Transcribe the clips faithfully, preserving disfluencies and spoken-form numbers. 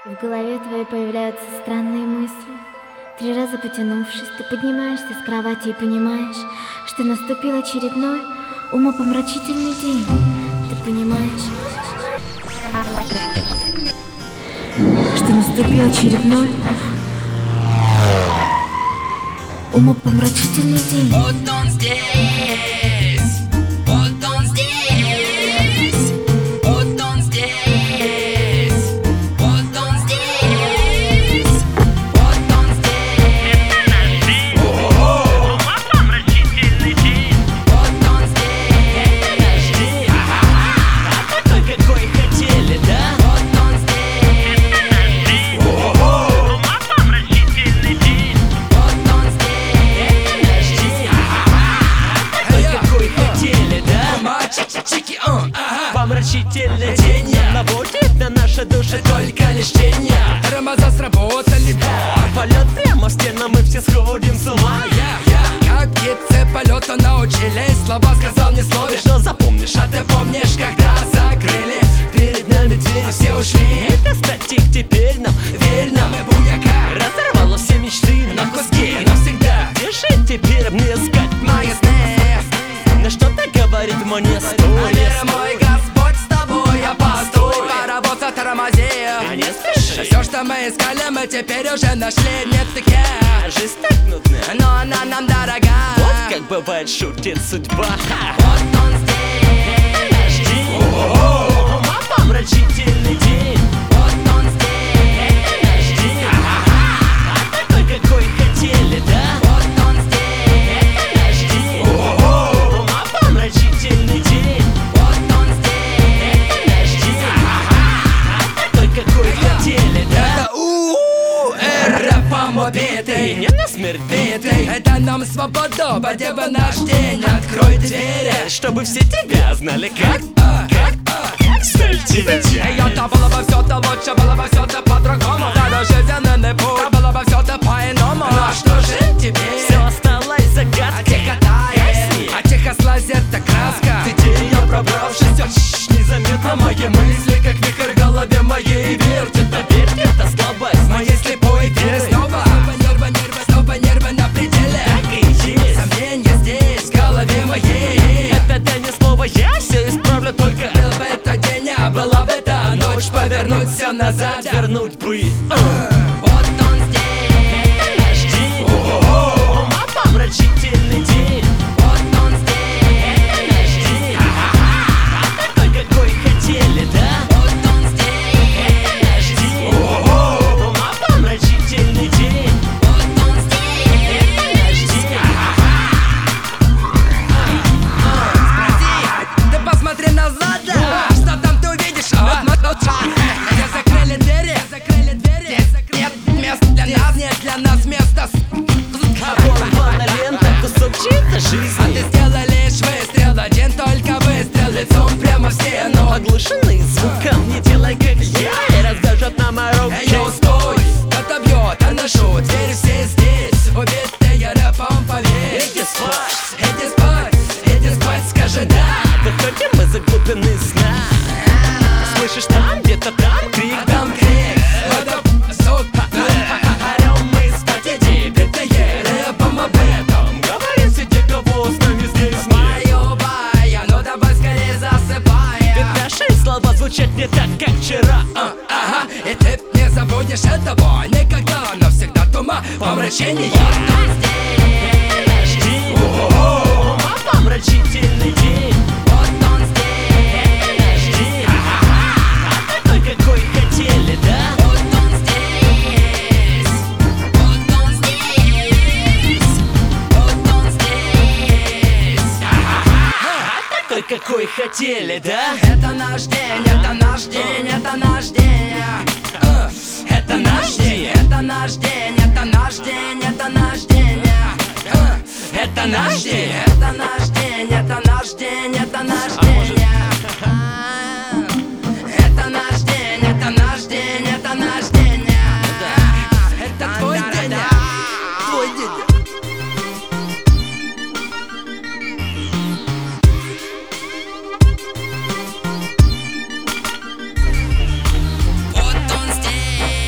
В голове твоей появляются странные мысли. Три раза потянувшись, ты поднимаешься с кровати и понимаешь, что наступил очередной умопомрачительный день. Ты понимаешь, что наступил очередной умопомрачительный день. Вот он здесь, вот он здесь, вот он здесь, вот он здесь, вот он здесь. Умопомрачительный день. Вот он здесь. Такой, какой хотели, да? Вот он здесь. Умопомрачительный день. Вот он здесь. Такой, какой хотели, да? Чики, он, ага. Помрачительный день наводит на наши души Только лишь тени. Тормоза сработали. полет прямо в стену, мы все сходим с ума. Я, я, как птицы полета научились. Слова сказал не словишь, Что запомнишь, а ты помнишь, когда закрыли перед нами двери, все ушли. это статик теперь нам Верь нам, и буяка разорвало все мечты на куски навсегда. Где же теперь мне искать Мои сны, на что-то говорит мне а сто мир лет. мой Господь с тобой, а постой, паровоз тормози. Не спеши, Все, что мы искали, мы теперь уже нашли. Нет таких, жизнь так нудна. но она нам дорога. Вот как бывает шутит судьба. Вот он здесь. Жди, умопомрачительный день. Вот он здесь. Жди, такой, какой хотели, да? Вот он здесь. Жди, умопомрачительный день. Вот он здесь. Жди, такой, какой хотели, да? Это у-рэпом И убитый. не насмерть Битый. Это нам свободу, подева наш день. Открой двери, чтобы все тебя знали как, а, как, а. как сталь тебя. Ее-то было бы все-то лучше, было бы все-то по-другому. Да, жизненный путь, было бы все-то по-иному. Но что же теперь? Все осталось А загадкой. тихо тает, а тихо слазит та краска. Ты ее пробравшись, все незаметно мои мысли, как вихрь в голове моей вертит. Поверьте, это слабость Моей слепой веры снова нервы, нервы, снова нервы на пределе. так и есть. Сомнения здесь, в голове моей. Это да не слово, я все исправлю только Был бы этот день, а была бы та ночь. Повернуть все назад, вернуть бы. вот он здесь. Жди, умопомрачительный день. Вот он здесь. Жди, такой, какой хотели, да? Вот он здесь. Жди, умопомрачительный день. Вот он здесь. Жди, Ты посмотри назад, да? Что там ты увидишь? Вот мы тут. Где закрыли двери? Закрыли двери. Нет мест для нас, нет для нас места. оборвана лента, кусок чьей-то А жизни. ты сделал лишь выстрел, один только выстрел, лицом прямо в стену. Оглушенный звуком, не делай как я, и раздажет на мороке. Эй, йоу, стой, кто-то бьет, а ношу, дверь все здесь, убитые рэпом, поверь. Иди спать, Иди спать, иди спать, скажи да. выходим мы за глубины сна. Слышишь, там, где-то там крик, А там крик, вот сука. орем мы с Иди, битые рэпом об этом. говорим все те, кого с нами здесь нет. Баю, бая, ну давай скорее засыпай. Ведь наши слова звучат не так, как вчера. А, Ага, и ты не забудешь этого никогда, но всегда тума помрачение. Вот он здесь. Жди, умопомрачительный день. Вот он здесь. Жди, такой, какой хотели, да? Вот он здесь. Вот он здесь. Вот он здесь. Такой, какой хотели, да? Это наш день, это наш день, это наш день. Э, Это наш день, это наш день, это наш день, это наш день. Э, Это наш день, это наш день, это наш день, это наш день. Это наш день, это наш день, это наш день. Это твой день, твой день. Вот он здесь.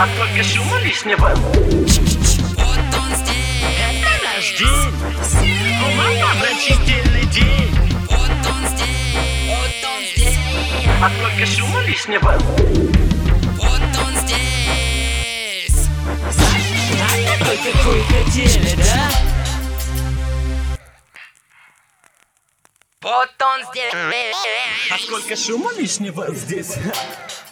А сколько шума лишнего. Вот он здесь. Это наш день. Умопомрачительный день. Вот он здесь. Вот он здесь. А сколько шума лишнего. Вот он здесь. А такой, какой хотели, да? Вот он здесь. А сколько шума лишнего здесь.